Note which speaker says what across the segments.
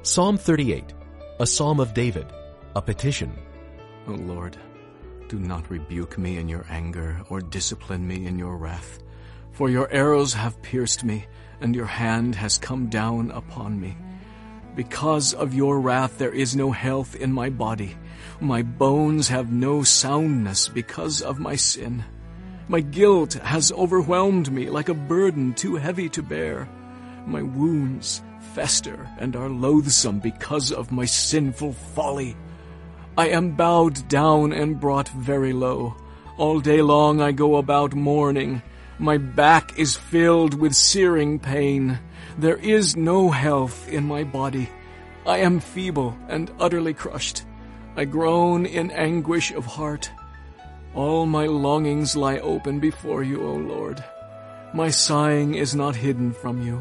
Speaker 1: Psalm 38, a psalm of David, a petition.
Speaker 2: O Lord, do not rebuke me in your anger or discipline me in your wrath. For your arrows have pierced me, and your hand has come down upon me. Because of your wrath there is no health in my body. My bones have no soundness because of my sin. My guilt has overwhelmed me like a burden too heavy to bear. My wounds fester and are loathsome because of my sinful folly. I am bowed down and brought very low. All day long I go about mourning. My back is filled with searing pain. There is no health in my body. I am feeble and utterly crushed. I groan in anguish of heart. All my longings lie open before you, O Lord. My sighing is not hidden from you.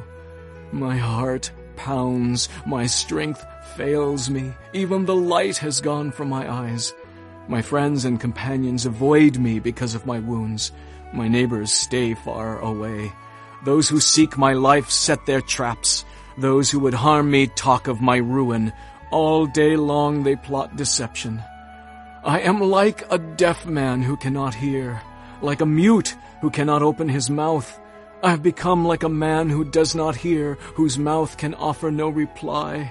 Speaker 2: My heart pounds, my strength fails me. Even the light has gone from my eyes. My friends and companions avoid me because of my wounds. My neighbors stay far away. Those who seek my life set their traps. Those who would harm me talk of my ruin. All day long they plot deception. I am like a deaf man who cannot hear, like a mute who cannot open his mouth. I have become like a man who does not hear, whose mouth can offer no reply.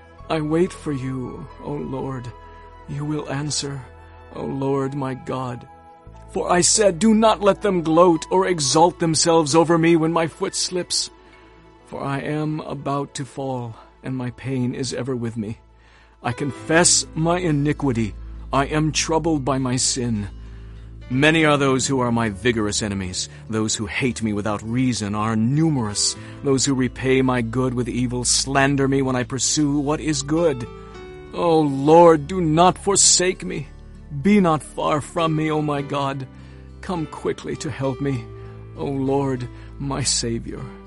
Speaker 2: I wait for you, O Lord. You will answer, O Lord my God. For I said, do not let them gloat or exalt themselves over me when my foot slips. For I am about to fall, and my pain is ever with me. I confess my iniquity. I am troubled by my sin. Many are those who are my vigorous enemies. Those who hate me without reason are numerous. Those who repay my good with evil slander me when I pursue what is good. O Lord, do not forsake me. Be not far from me, O my God. Come quickly to help me, O Lord, my Savior.